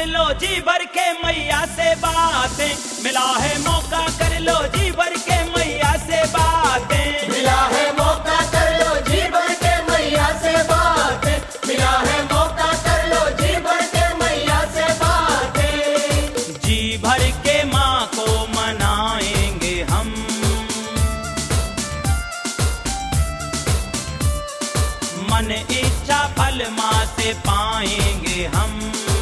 कर लो जी भर के मैया से बातें, मिला है मौका कर लो जी भर के मैया से बातें, मिला है मौका कर लो जी भर के मैया से बातें, मिला है मौका कर लो जी भर के मैया से बातें। जी भर के माँ को मनाएंगे हम, मन इच्छा फल माँ से पाएंगे हम।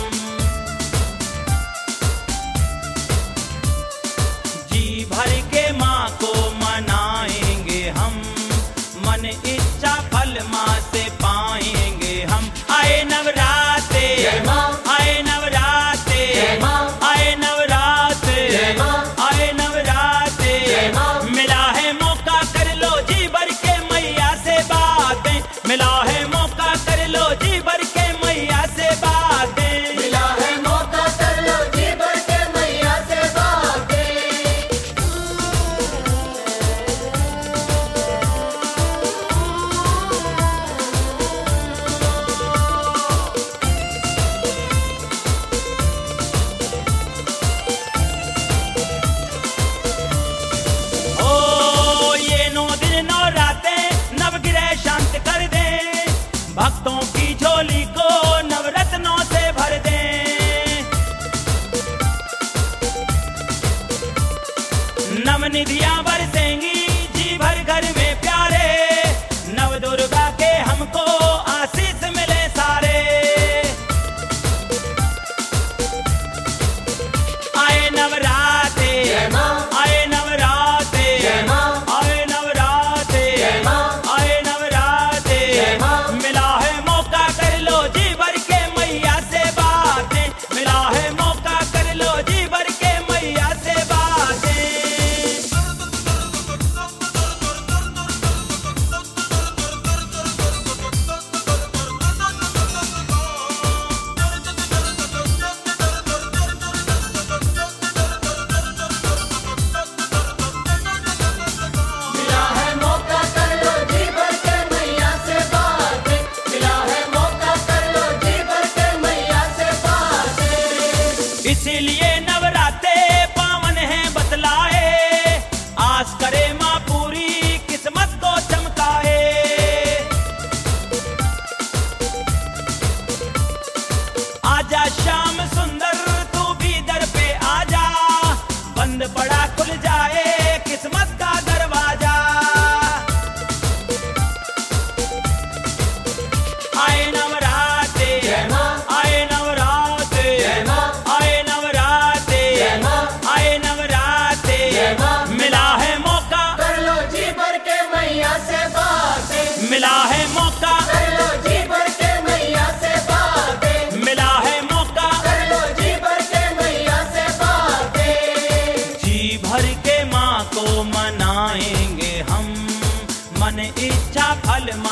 जी भर के माँ को मनाएंगे हम, मन इच्छा फल माँ से पाएंगे हम। आए नवराते, जय माँ, आए नवराते, जय माँ, आए नवराते, जय माँ, आए नवराते, जय माँ। मिला है मौका कर लो जी भर के मैया से बातें, मिला है मौका कर लो जी भर के मैया से बातें, मिला है मौका कर लो जी भर के मैया से बातें। ओ ये 9 दिन 9 रातें नवग्रह शांत कर दे, भक्तों की झोली को नवरत्नों से भर दे। नवनिधियां बरसेंगी जी भर घर में प्यारे, नव दुर्गा के हमको आशीष मिले सारे। आए नवराते, जय माँ, आए नवराते, जय माँ, आए नवराते, जय माँ, आए नवराते, जय माँ। मिला है मौका कर लो जी भर के मैया से बातें, मिला है मौका कर लो जी भर के मैया से बातें। मिला है मौका कर लो जी भर के मैया से बातें, मिला है मौका कर लो जी भर के मैया से बातें। इसीलिए नवराते पावन है बतलाए, आस करे माँ पूरी किस्मत को चमकाए। आजा श्याम सुंदर तू भी दर पे आजा, बंद पड़ा खुल जाए किस्मत का दरवाजा। आए नवराते, जय माँ, आए नवराते, जय माँ, आए नवराते, जय माँ, आए नवराते, जय माँ। मिला है मौका, कर लो जी भर के मैया से बातें, मिला है मौका, कर लो जी भर के मैया से बातें, मिला है मौका। कर लो जी भर के मैया से बातें। जी भर के माँ को मनाएंगे हम, मन इच्छा फल माँ